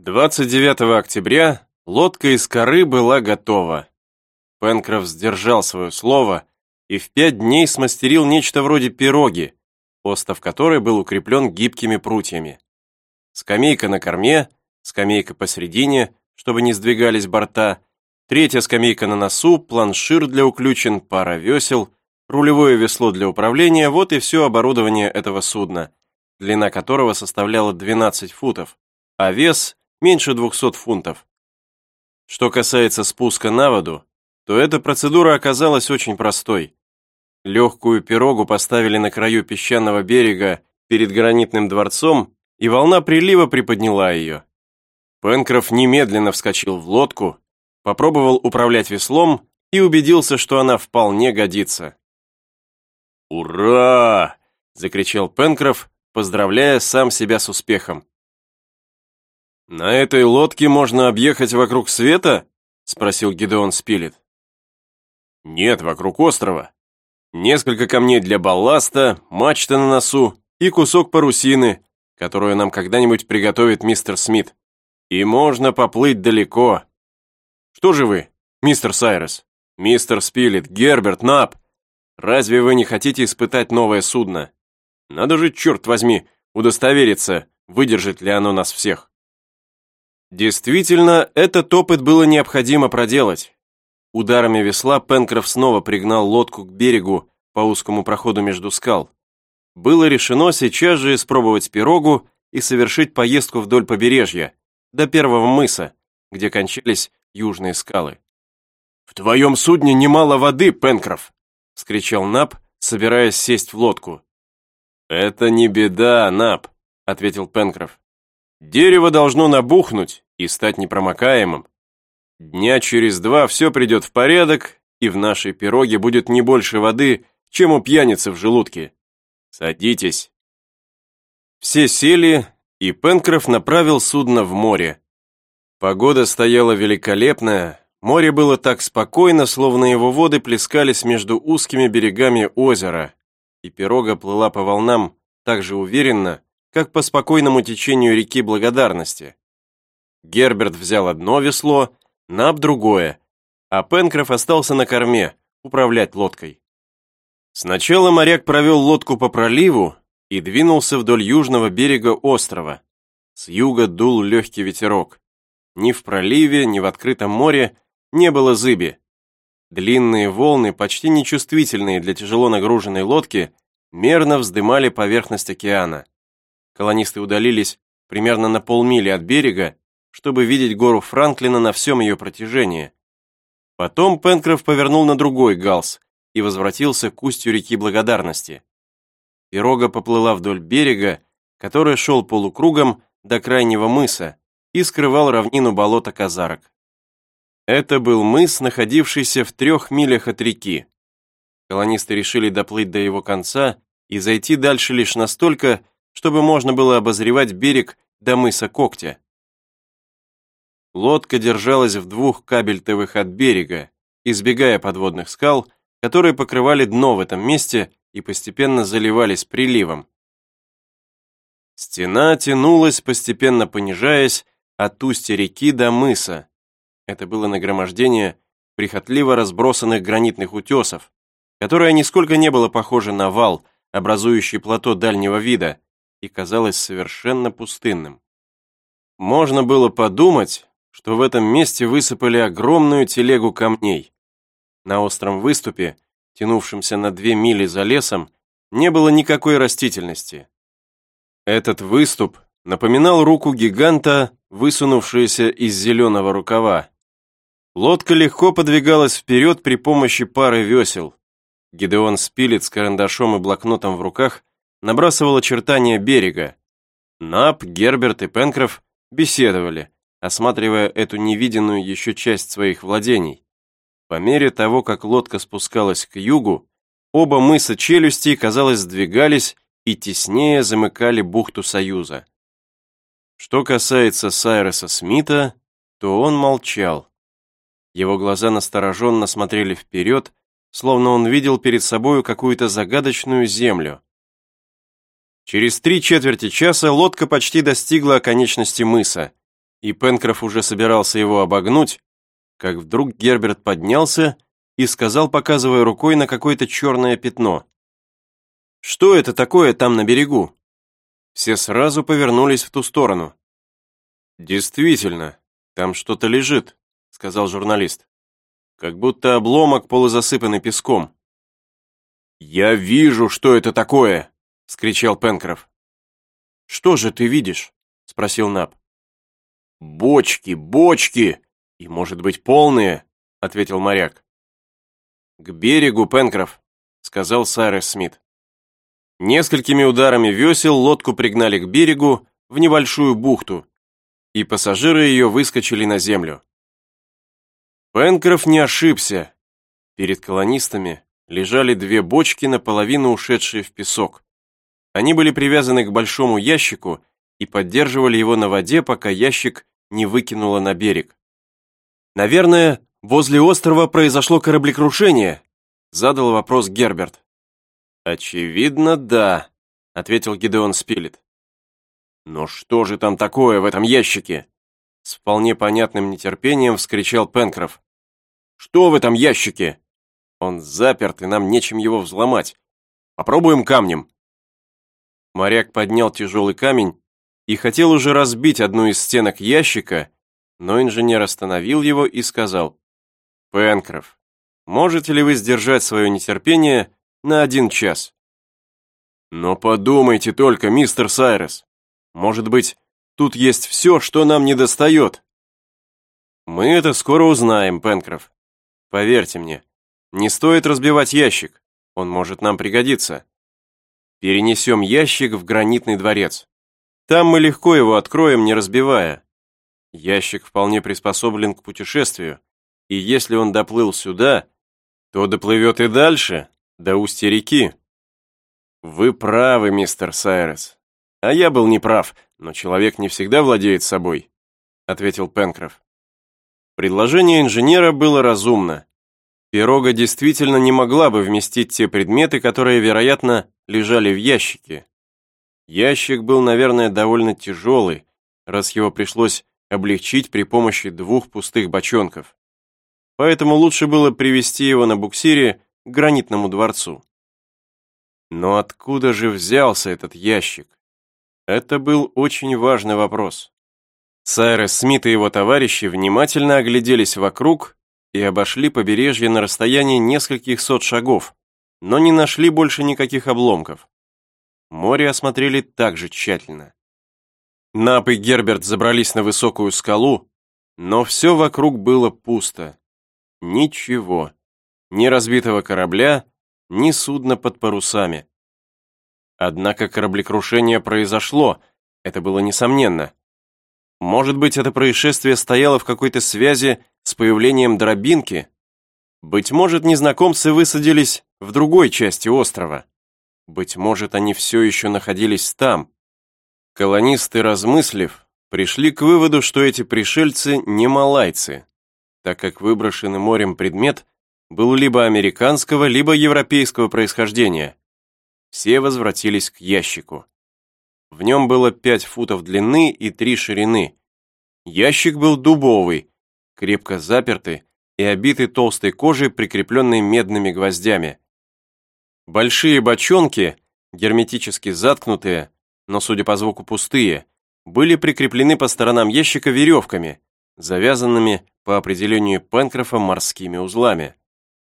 29 октября лодка из коры была готова. Пенкроф сдержал свое слово и в 5 дней смастерил нечто вроде пироги, остов которой был укреплен гибкими прутьями. Скамейка на корме, скамейка посередине, чтобы не сдвигались борта, 3-я скамейка на носу, планшир для уключен, пара весел, рулевое весло для управления – вот и все оборудование этого судна, длина которого составляла 12 футов, а вес – меньше 200 фунтов. Что касается спуска на воду, то эта процедура оказалась очень простой. Легкую пирогу поставили на краю песчаного берега перед гранитным дворцом, и волна прилива приподняла ее. Пенкроф немедленно вскочил в лодку, попробовал управлять веслом и убедился, что она вполне годится. «Ура!» – закричал Пенкроф, поздравляя сам себя с успехом. «На этой лодке можно объехать вокруг света?» – спросил Гидеон Спилет. «Нет, вокруг острова. Несколько камней для балласта, мачта на носу и кусок парусины, которую нам когда-нибудь приготовит мистер Смит. И можно поплыть далеко. Что же вы, мистер Сайрес, мистер Спилет, Герберт, Нап, разве вы не хотите испытать новое судно? Надо же, черт возьми, удостовериться, выдержит ли оно нас всех». Действительно, этот опыт было необходимо проделать. Ударами весла Пенкроф снова пригнал лодку к берегу по узкому проходу между скал. Было решено сейчас же испробовать пирогу и совершить поездку вдоль побережья, до первого мыса, где кончались южные скалы. «В твоем судне немало воды, Пенкроф!» — вскричал Нап, собираясь сесть в лодку. «Это не беда, Нап», — ответил Пенкроф. «Дерево должно набухнуть и стать непромокаемым. Дня через 2 все придет в порядок, и в нашей пироге будет не больше воды, чем у пьяницы в желудке. Садитесь». Все сели, и Пенкроф направил судно в море. Погода стояла великолепная, море было так спокойно, словно его воды плескались между узкими берегами озера, и пирога плыла по волнам так же уверенно, как по спокойному течению реки Благодарности. Герберт взял одно весло, Нап другое, а Пенкроф остался на корме, управлять лодкой. Сначала моряк провел лодку по проливу и двинулся вдоль южного берега острова. С юга дул легкий ветерок. Ни в проливе, ни в открытом море не было зыби. Длинные волны, почти нечувствительные для тяжело нагруженной лодки, мерно вздымали поверхность океана. Колонисты удалились примерно на полмили от берега, чтобы видеть гору Франклина на всем ее протяжении. Потом Пенкроф повернул на другой галс и возвратился к устью реки Благодарности. Пирога поплыла вдоль берега, который шел полукругом до крайнего мыса и скрывал равнину болота Казарок. Это был мыс, находившийся в 3 милях от реки. Колонисты решили доплыть до его конца и зайти дальше лишь настолько, чтобы можно было обозревать берег до мыса Когтя. Лодка держалась в 2 кабельтовых от берега, избегая подводных скал, которые покрывали дно в этом месте и постепенно заливались приливом. Стена тянулась, постепенно понижаясь, от устья реки до мыса. Это было нагромождение прихотливо разбросанных гранитных утесов, которое нисколько не было похоже на вал, образующий плато дальнего вида, и казалось совершенно пустынным. Можно было подумать, что в этом месте высыпали огромную телегу камней. На остром выступе, тянувшемся на 2 мили за лесом, не было никакой растительности. Этот выступ напоминал руку гиганта, высунувшуюся из зеленого рукава. Лодка легко подвигалась вперед при помощи пары весел. Гидеон Спилет с карандашом и блокнотом в руках набрасывал очертания берега. Нап, Герберт и Пенкроф беседовали, осматривая эту невиденную еще часть своих владений. По мере того, как лодка спускалась к югу, оба мыса Челюстей, казалось, сдвигались и теснее замыкали бухту Союза. Что касается Сайреса Смита, то он молчал. Его глаза настороженно смотрели вперед, словно он видел перед собою какую-то загадочную землю. Через 3/4 часа лодка почти достигла оконечности мыса, и Пенкроф уже собирался его обогнуть, как вдруг Герберт поднялся и сказал, показывая рукой на какое-то черное пятно: «Что это такое там на берегу?» Все сразу повернулись в ту сторону. «Действительно, там что-то лежит», — сказал журналист. «Как будто обломок, полузасыпанный песком». «Я вижу, что это такое!» — вскричал Пенкроф. «Что же ты видишь?» — спросил Наб. «Бочки, бочки! И, может быть, полные!» — ответил моряк. «К берегу, Пенкроф!» — сказал Сайрес Смит. Несколькими ударами весел лодку пригнали к берегу в небольшую бухту, и пассажиры ее выскочили на землю. Пенкроф не ошибся. Перед колонистами лежали две бочки, наполовину ушедшие в песок. Они были привязаны к большому ящику и поддерживали его на воде, пока ящик не выкинуло на берег. «Наверное, возле острова произошло кораблекрушение?» — задал вопрос Герберт. «Очевидно, да», — ответил Гидеон Спилет. «Но что же там такое в этом ящике?» С вполне понятным нетерпением вскричал Пенкроф. «Что в этом ящике? Он заперт, и нам нечем его взломать. Попробуем камнем». Моряк поднял тяжелый камень и хотел уже разбить одну из стенок ящика, но инженер остановил его и сказал: «Пенкроф, можете ли вы сдержать свое нетерпение на 1 час?» «Но подумайте только, мистер Сайрес, может быть, тут есть все, что нам недостает». «Мы это скоро узнаем, Пенкроф. Поверьте мне, не стоит разбивать ящик, он может нам пригодиться. Перенесем ящик в гранитный дворец. Там мы легко его откроем, не разбивая. Ящик вполне приспособлен к путешествию, и если он доплыл сюда, то доплывет и дальше, до устья реки». «Вы правы, мистер Сайрес. А я был неправ, но человек не всегда владеет собой», — ответил Пенкроф. Предложение инженера было разумно. Пирога действительно не могла бы вместить те предметы, которые, вероятно, лежали в ящике. Ящик был, наверное, довольно тяжелый, раз его пришлось облегчить при помощи 2 пустых бочонков. Поэтому лучше было привезти его на буксире к гранитному дворцу. Но откуда же взялся этот ящик? Это был очень важный вопрос. Сайрес Смит и его товарищи внимательно огляделись вокруг и обошли побережье на расстоянии нескольких сот шагов, но не нашли больше никаких обломков. Море осмотрели так же тщательно. Нап и Герберт забрались на высокую скалу, но все вокруг было пусто. Ничего. Ни разбитого корабля, ни судна под парусами. Однако кораблекрушение произошло, это было несомненно. Может быть, это происшествие стояло в какой-то связи с появлением дробинки? Быть может, незнакомцы высадились в другой части острова. Быть может, они все еще находились там. Колонисты, размыслив, пришли к выводу, что эти пришельцы не малайцы, так как выброшенный морем предмет был либо американского, либо европейского происхождения. Все возвратились к ящику. В нем было 5 футов длины и 3 ширины. Ящик был дубовый, крепко запертый и обитый толстой кожей, прикрепленной медными гвоздями. Большие бочонки, герметически заткнутые, но, судя по звуку, пустые, были прикреплены по сторонам ящика веревками, завязанными по определению Пенкрофа морскими узлами.